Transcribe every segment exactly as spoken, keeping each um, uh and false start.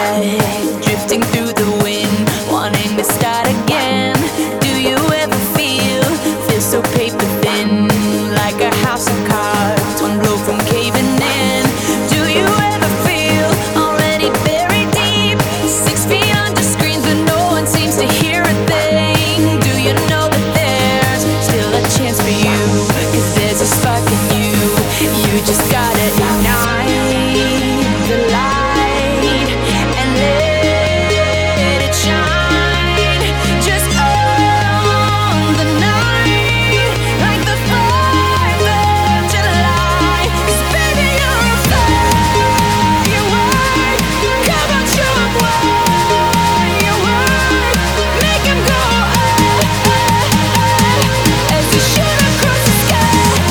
head, drifting through the wind, wanting to start again. Do you ever feel, feel so paper thin, like a house of cards, one blow from caving in? Do you ever feel already buried deep, six feet under screens but no one seems to hear a thing? Do you know that there's still a chance for you, 'cause there's a spark in you, you just gotta ignite the light and let it shine. Just own the night like the fourth of July. 'Cause baby, you're a firework. Come on, show 'em what you worth. Make 'em go oh, oh, oh, as you shoot across the sky.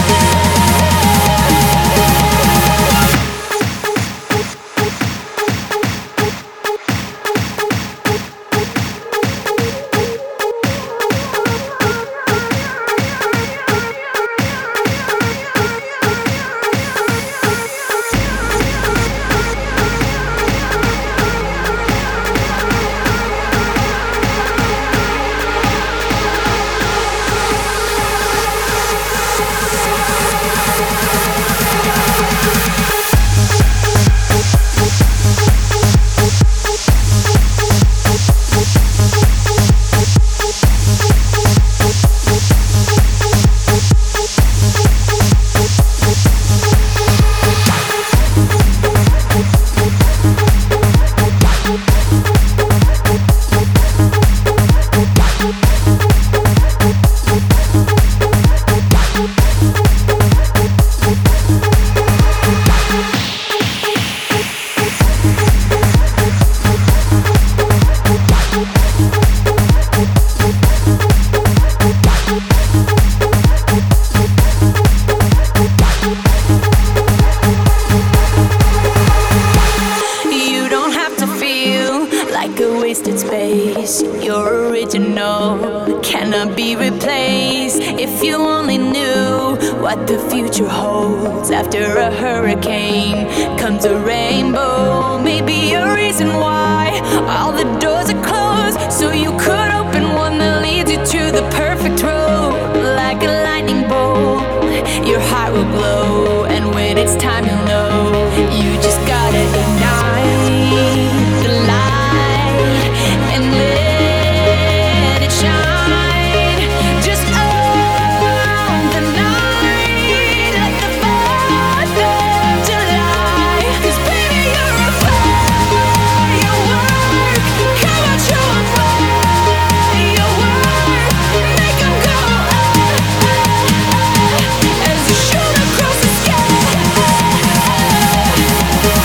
You don't have to feel like a wasted space. You're original, cannot be replaced. If you only knew what the future holds, after a hurricane comes a rainbow. Maybe a reason why all the doors are closed, so you could open one that leads you to the perfect road. Like a lightning bolt, your heart will glow, and when it's time you'll know. You just gotta ignite the light and let it shine. Just own the night like the fourth of July. 'Cause baby, you're a firework. Come on, show 'em what you worth. Make 'em go oh, oh, oh, as you shoot across the sky.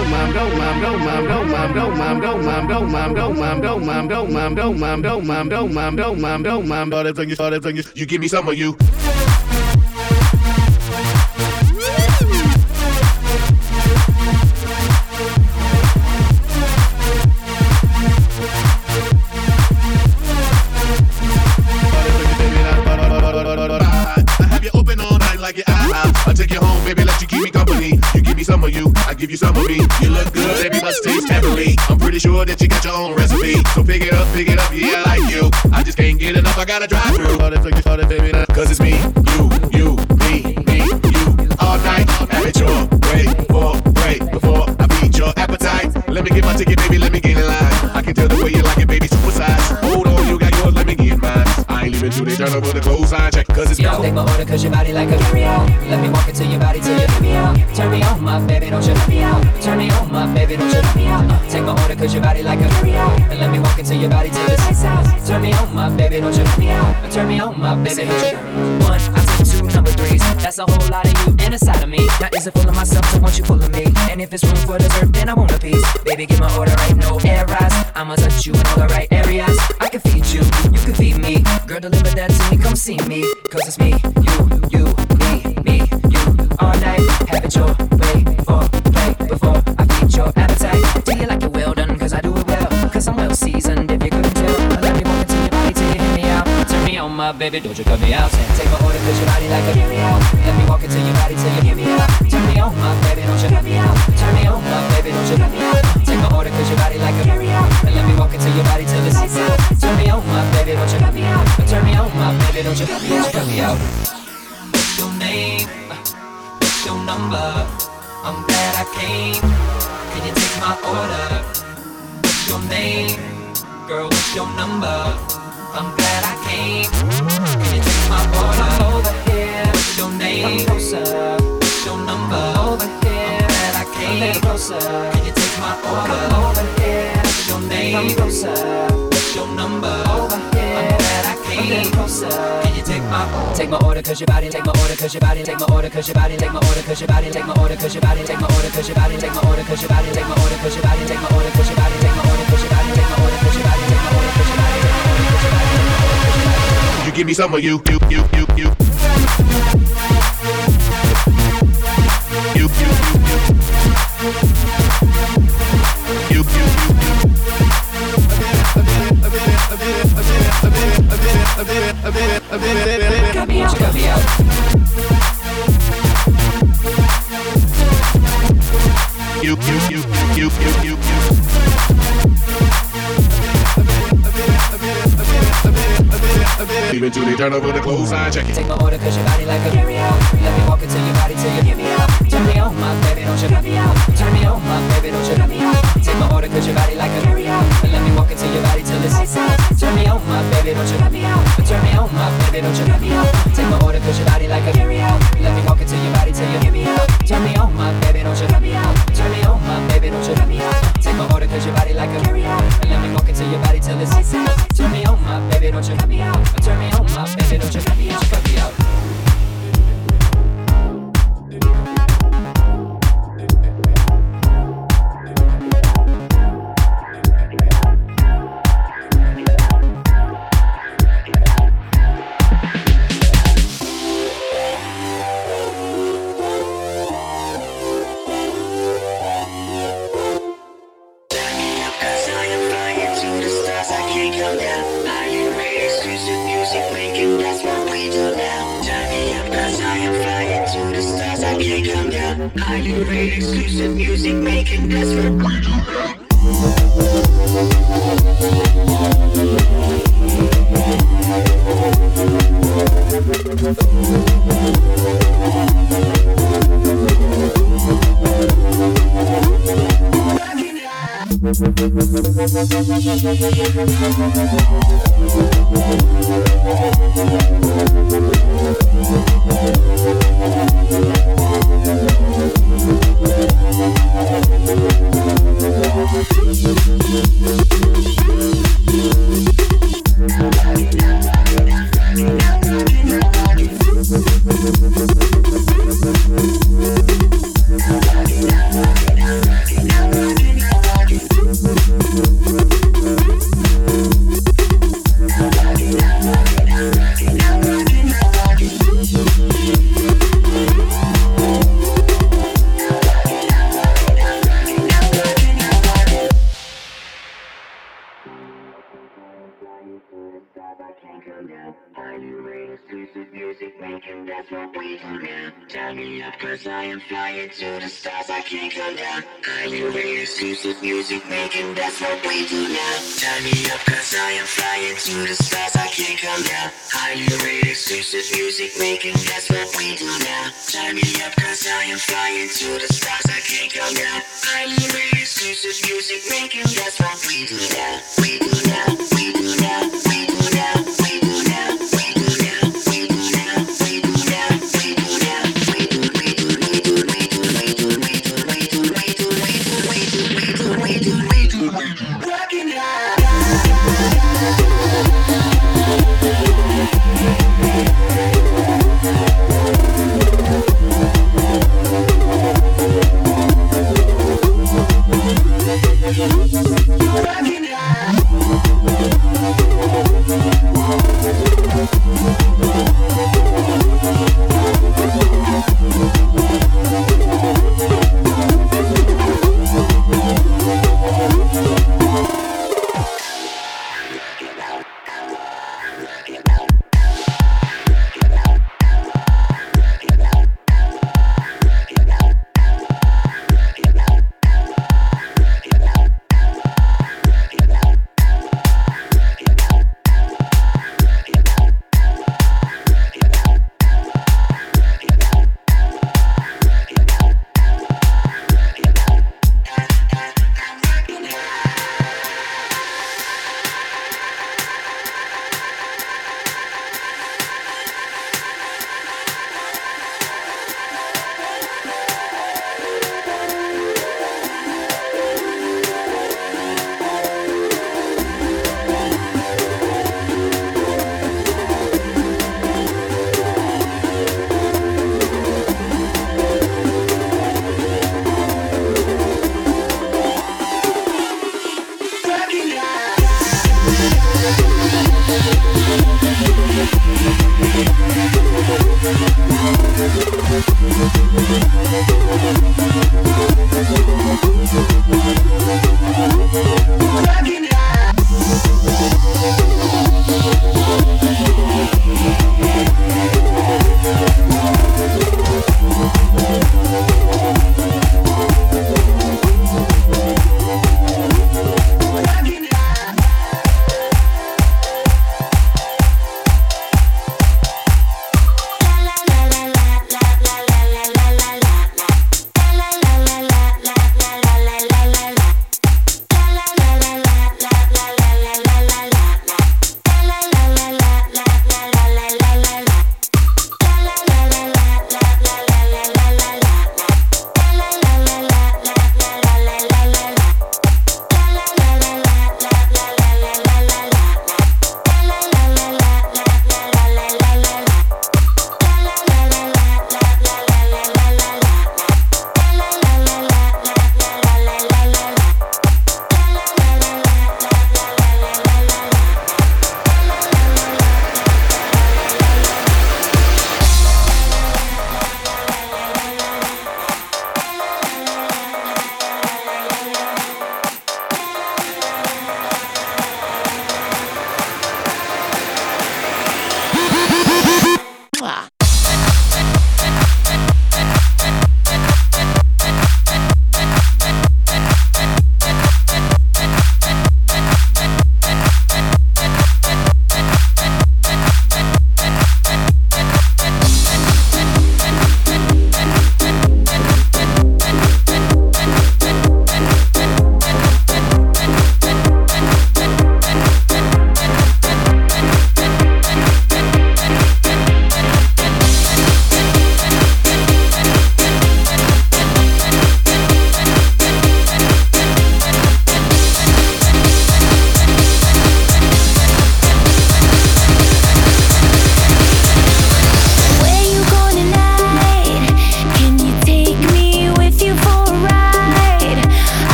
You give me some of you. I'll take you home, baby, let you keep me company. You give me some of you, I give you some of me. You look good, baby, must taste heavenly. I'm pretty sure that you got your own recipe. So pick it up, pick it up, yeah, I like you. I just can't get enough, I gotta drive through. Cause it's me, you, you, me, me, you. All night, have it your way. For break, before I beat your appetite. Let me get my ticket, baby, let me get in line. I can tell the way you like it, baby, super size. Hold on, you got yours, let me get mine. I ain't leaving till they turn over the clothes I check. Cause it's me. Take my order cause your body like a carry-out. Let me walk into your body till you hear me out. Turn me on, my baby, don't you let me out. Turn me on, my baby, don't you let me out. uh, Take my order cause your body like a carry-out. And let me walk into your body till it's lights out. Turn me on, my baby, don't you let me out. Turn me on, my baby, don't you. One, I took two number threes. That's a whole lot of you and a side of me. Now is it full of myself, so want you full of me. And if it's room for dessert, then I want a piece. Baby, get my order right, no air rise. I'ma touch you in all the right areas. I can feed you, you can feed me. Girl, deliver that to me, come see me. Cause it's me, you, you, me, me, you. All night, have it your way. For play, before I feed your appetite. Do you like it well done? Cause I do it well. Cause I'm well seasoned, if you couldn't tell. Let me walk into your body till you hit me out. Turn me on, my baby, don't you cut me out. Take my order cause your body like a carry-out. Let me walk into your body till you hear me out. Turn me on, my baby, don't you cut me out. Turn me on, my baby, don't you cut me out. Take my order cause your body like a carry-out. And let me walk into your body till it's lights out. Turn me on, my baby, don't you cut me out. Turn me on, my baby, don't you cut me out. Cut me out. What's your name? What's your number? I'm glad I came. Can you take my order? What's your name? Girl, what's your number? I'm glad I came. Can you take my order? Come over here. What's your name? Come closer. What's your number? Over here. I'm glad I came. A little closer. Can you take my order? Come over here. What's your name? Come closer. What's your number? Over here. I'm glad I came. A little closer. Can you take my order? Take my order cause your body. Take my order cause your body. Take my order cause your body. Take my order cause your body. Take my order cause your body. Take my order cause your body. Take my order cause your body. Take my order cause your body. Take my order cause your body. Take my order cause your body. Take my order cause your body. Take my order cause your body. You give me some of you, you, you, you, you. You, you, you, you. You, you, you. Cut me out, cut me out. You, you, you, you, you, you, you. Even till they turn over the clothes, I check it. Take my order cause your body like a carry-out. Let me walk into your body till you hear me out. Turn me on, my baby, don't you cut me out. Turn me on, my baby, don't you cut me out. Take my order cause your body like a carry-out. And let me walk into your body till it's lights out. Turn me on, my baby, don't you cut me out. Turn me on, my baby, don't you cut me out. Take my order cause your body like a carry-out. Let me walk into your body till you hear me out. Turn me on, my baby, don't you cut me out. Turn me on, my baby, don't you cut me out. Take my order cause your body like a carry-out. And let me walk into your body till it's lights out. Turn me on, my baby, don't you cut me out. Turn me on, my baby, don't you cut me out. Cut me out. Are you ready? Exclusive music making, that's what we do now. exclusive music making, that's what we do now. Turn me up cause I am flying to the stars, I can't come down. Highly rated exclusive music making, that's what we do now. Turn me up cause I am flying to the stars, I can't come down. Highly rated exclusive music making, that's what we do now. Turn me up cause I am flying to the stars, I can't come down. Highly rated exclusive music making, that's what we do now. We do now, we do now, we do now, we do now, we do now, we do now, we do now, we do now, we do, we do, we do, we do, we do, we do, we do, we do, we do, we do, we do, we do, we do, we do, rockin' high. Rockin' high.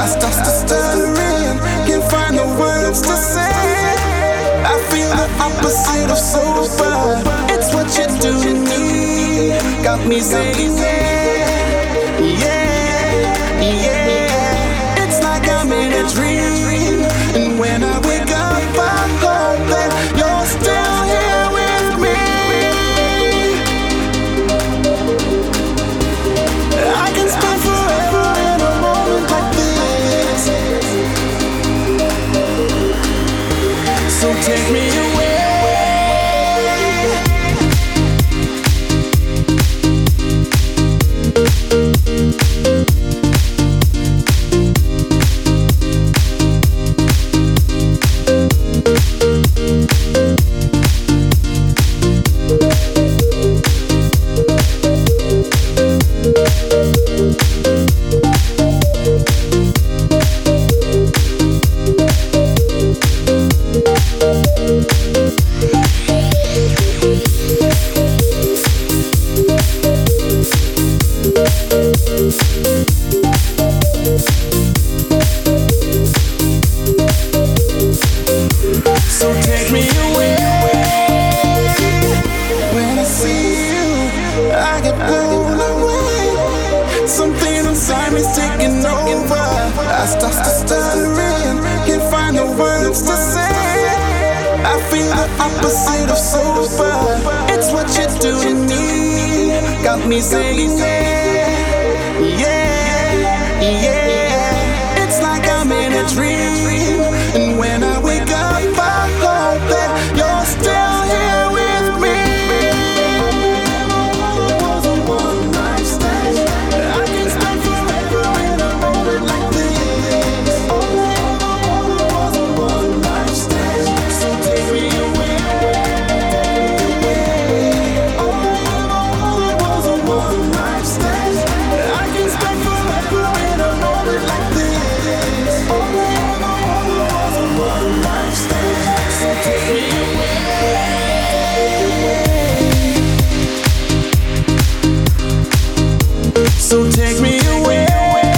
I start to stuttering, can't find the words to say. I feel the opposite of sober. It's what you do to me, got me saying yeah, yeah, yeah. It's like I'm in a dream, and when I wake up I hope that you're still here with me. I can spend forever in a moment like this. So take me away. So take me away. When I see you, I get blown away. Something inside me's taking over. I start to stuttering, can't find the words to say. I feel the opposite of sober. It's what you do to me, got me saying yeah, yeah, yeah. It's like I'm in a dream, and when I wake up I hope that you're still here with me. Was a one night stand. I can spend forever in a moment like this. All I ever wanted was a one night stand. So take me away. All I ever wanted was a one night stand. I can spend forever in a moment like this. All I ever wanted was a one night stand. So take me away. So take me away.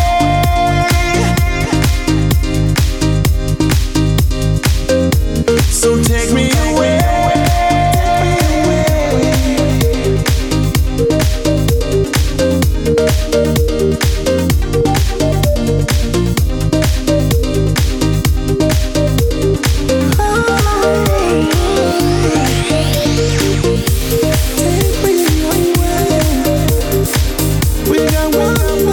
So take me away. Take me away. We got one.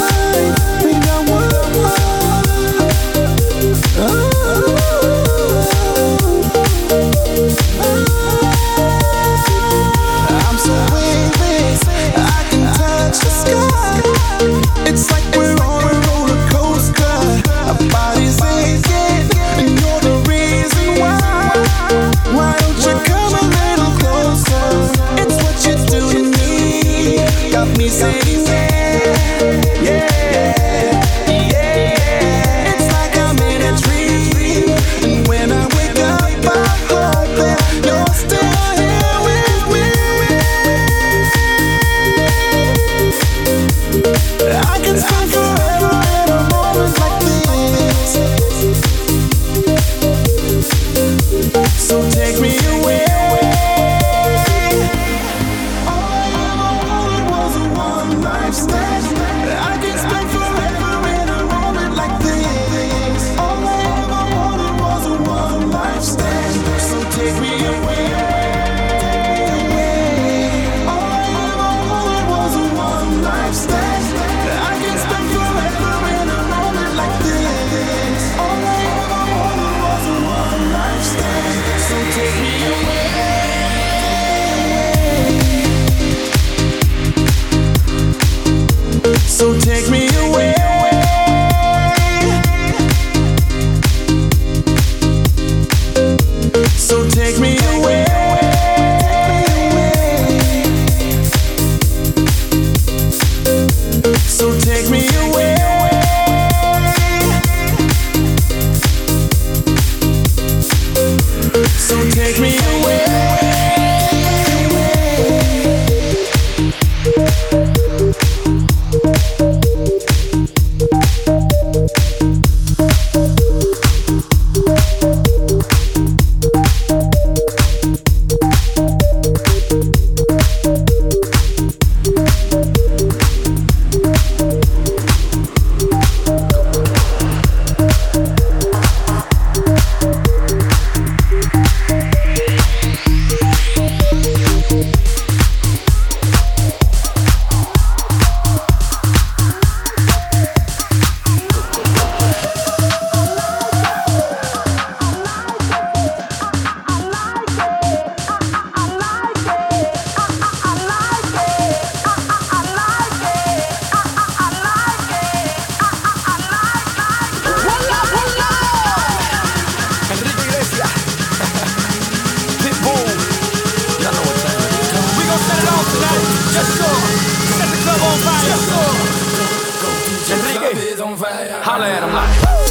Let's go. Set the club on fire. Let's go. Enrique, holla at him like.